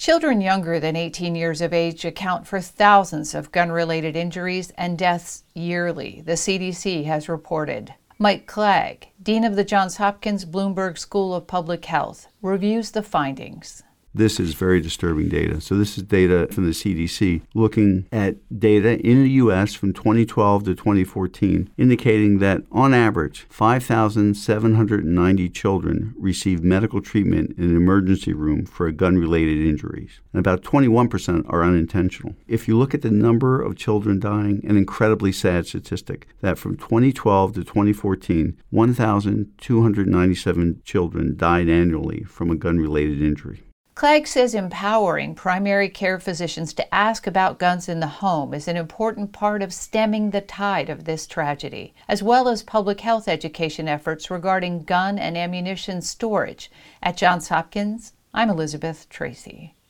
Children younger than 18 years of age account for thousands of gun-related injuries and deaths yearly, the CDC has reported. Mike Clegg, Dean of the Johns Hopkins Bloomberg School of Public Health, reviews the findings. This is very disturbing data. So this is data from the CDC looking at data in the U.S. from 2012 to 2014, indicating that on average, 5,790 children received medical treatment in an emergency room for gun-related injuries, and about 21% are unintentional. If you look at the number of children dying, an incredibly sad statistic, that from 2012 to 2014, 1,297 children died annually from a gun-related injury. Clegg says empowering primary care physicians to ask about guns in the home is an important part of stemming the tide of this tragedy, as well as public health education efforts regarding gun and ammunition storage. At Johns Hopkins, I'm Elizabeth Tracy.